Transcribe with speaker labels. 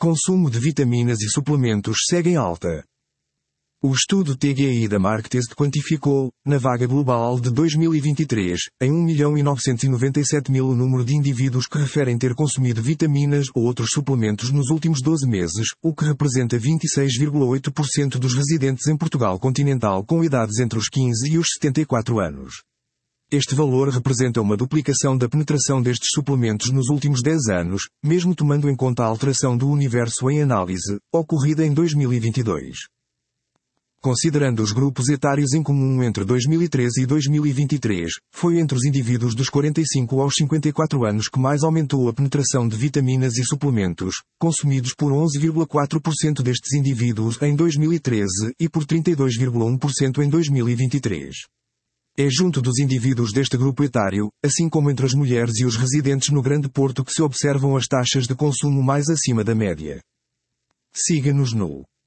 Speaker 1: Consumo de vitaminas e suplementos segue em alta. O estudo TGI da Marktest quantificou, na vaga global de 2023, em 1.997.000 o número de indivíduos que referem ter consumido vitaminas ou outros suplementos nos últimos 12 meses, o que representa 26,8% dos residentes em Portugal continental com idades entre os 15 e os 74 anos. Este valor representa uma duplicação da penetração destes suplementos nos últimos 10 anos, mesmo tomando em conta a alteração do universo em análise, ocorrida em 2022. Considerando os grupos etários em comum entre 2013 e 2023, foi entre os indivíduos dos 45 aos 54 anos que mais aumentou a penetração de vitaminas e suplementos, consumidos por 11,4% destes indivíduos em 2013 e por 32,1% em 2023. É junto dos indivíduos deste grupo etário, assim como entre as mulheres e os residentes no Grande Porto que se observam as taxas de consumo mais acima da média. Siga-nos no